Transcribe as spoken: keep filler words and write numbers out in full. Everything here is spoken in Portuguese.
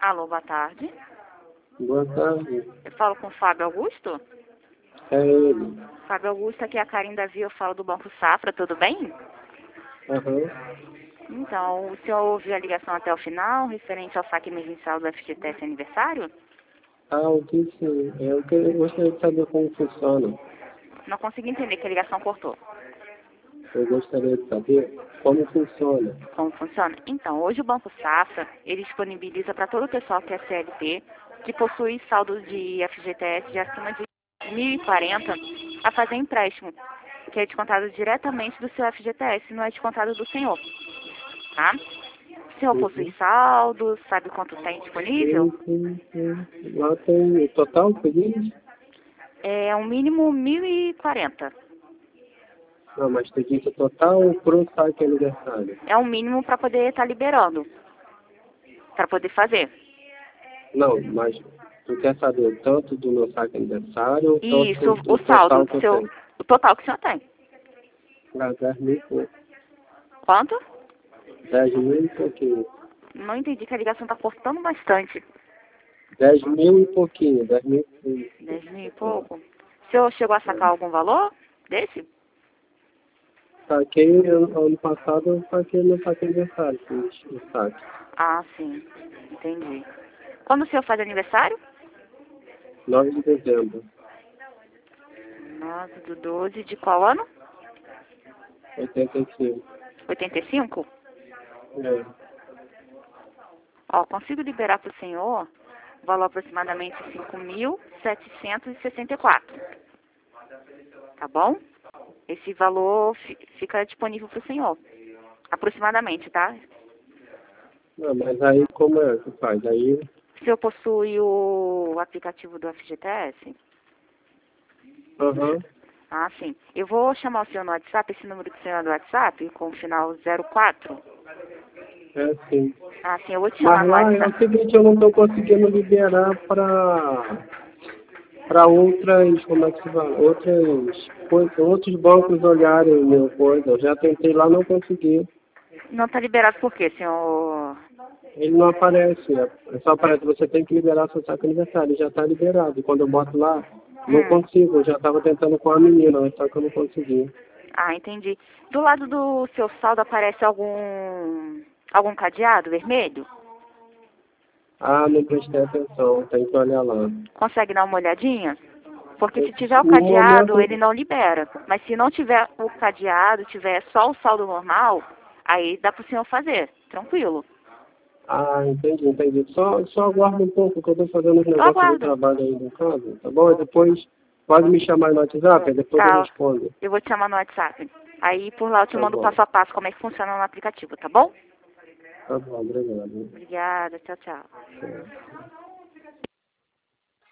Alô, boa tarde. Boa tarde. Eu falo com o Fábio Augusto? É ele. Fábio Augusto, aqui é a Karine Davi, eu falo do Banco Safra, tudo bem? Aham. Então, o senhor ouviu a ligação até o final, referente ao saque emergencial do F G T S aniversário? Ah, eu disse, eu que- eu gostaria de saber como funciona. Não consegui entender que a ligação cortou. Eu gostaria de saber como funciona. Como funciona? Então, hoje o Banco Safra, ele disponibiliza para todo o pessoal que é C L T, que possui saldo de F G T S de acima de mil e quarenta, a fazer empréstimo, que é descontado diretamente do seu F G T S, não é descontado do senhor, tá? O senhor possui Uhum. saldo, sabe quanto tem disponível? Sim, sim, sim. Lá tem o total feliz? É um mínimo mil e quarenta. Não, mas tem que ir total pro saque aniversário. É um mínimo para poder estar liberando, para poder fazer. Não, mas tu quer saber o tanto do meu saque aniversário ou o Isso, tanto o do saldo total que do eu seu, tenho? o total que o senhor tem. Ah, dez mil e pouco. Quanto? dez mil e pouquinho. Não entendi que a ligação está cortando bastante. dez mil e pouquinho, dez mil e Dez mil e pouco. pouco. O senhor chegou a sacar algum valor desse? Saquei ano, ano passado, eu saquei no saque aniversário, fiz o saque. Ah, sim. Entendi. Quando o senhor faz aniversário? nove de dezembro, nove do doze de qual ano? oitenta e cinco. oitenta e cinco? É. Ó, consigo liberar para o senhor o valor aproximadamente cinco mil setecentos e sessenta e quatro. Tá bom? Esse valor fi- fica disponível para o senhor. Aproximadamente, tá? Não, mas aí como é que faz? Aí, O senhor possui o aplicativo do F G T S? aham, Ah, sim. Eu vou chamar o senhor no WhatsApp, esse número do senhor é do WhatsApp, com o final zero quatro. é sim. Ah, sim, eu vou te chamar Mas no lá é o WhatsApp. seguinte, eu não estou conseguindo liberar para para outras, como é que se fala? Outras coisas, outros bancos olharem meu coisa. Eu já tentei lá, não consegui. Não está liberado por quê, senhor? Ele não aparece, é é só aparece, você tem que liberar seu saque aniversário, já está liberado. E quando eu boto lá, não Hum. consigo, eu já estava tentando com a menina, mas só que eu não consegui. Ah, entendi. Do lado do seu saldo aparece algum algum cadeado vermelho? Ah, não prestei atenção, tem que olhar lá. Consegue dar uma olhadinha? Porque se Eu- tiver o No cadeado, ele momento, não libera. Mas se não tiver o cadeado, tiver só o saldo normal, aí dá para o senhor fazer, tranquilo. ah, entendi, entendi. Só, só aguarda um pouco que eu estou fazendo os Eu negócios do aguardo. trabalho aí no caso, tá bom? E depois pode me chamar no WhatsApp, aí depois eu Tá, respondo. eu vou te chamar no WhatsApp. Aí por lá eu te Tá mando bom, passo a passo como é que funciona no aplicativo, tá bom? tá bom, obrigado. Obrigada, tchau, tchau. Tchau.